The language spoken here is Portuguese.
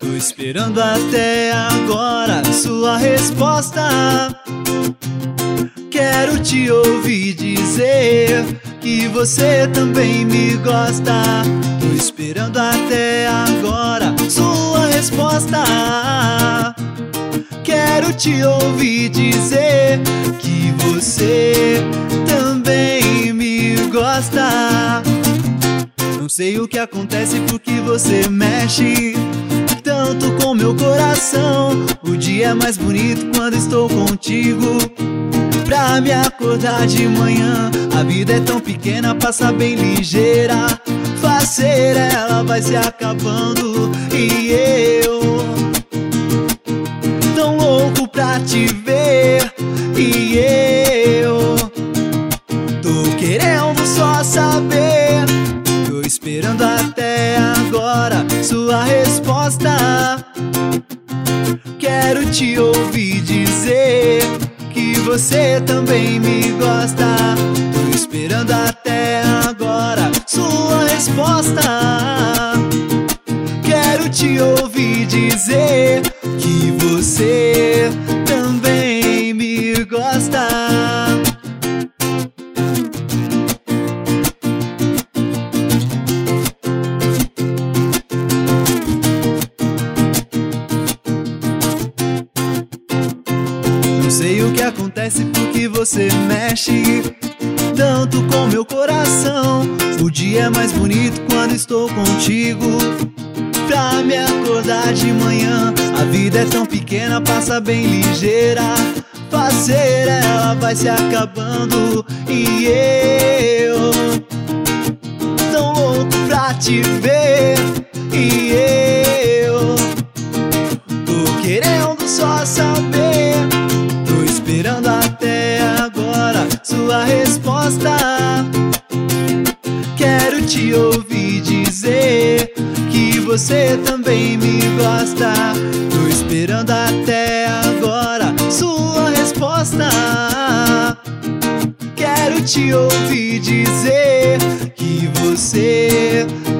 Tô esperando até agora sua resposta. Quero te ouvir dizer que você também me gosta. Tô esperando até agora sua resposta. Quero te ouvir dizer que você também me gosta. Não sei o que acontece porque você mexe tanto com meu coração. O dia é mais bonito quando estou contigo. Pra me acordar de manhã, a vida é tão pequena, passa bem ligeira. Faceira, ela vai se acabando. E eu, tão louco pra te ver. E eu, tô querendo só saber. Tô esperando até agora sua resposta. Quero te ouvir dizer que você também me gosta. Tô esperando até agora sua resposta. Quero te ouvir dizer que você também me gosta. Não sei o que acontece porque você mexe tanto com meu coração. O dia é mais bonito quando estou contigo. Pra me acordar de manhã, a vida é tão pequena, passa bem ligeira. Faceira, ela vai se acabando. E eu, tão louco pra te ver. E eu, tô querendo só saber. Tô esperando até agora sua resposta. Quero te ouvir dizer que você também me gosta. Tô esperando até agora sua resposta. Quero te ouvir dizer que você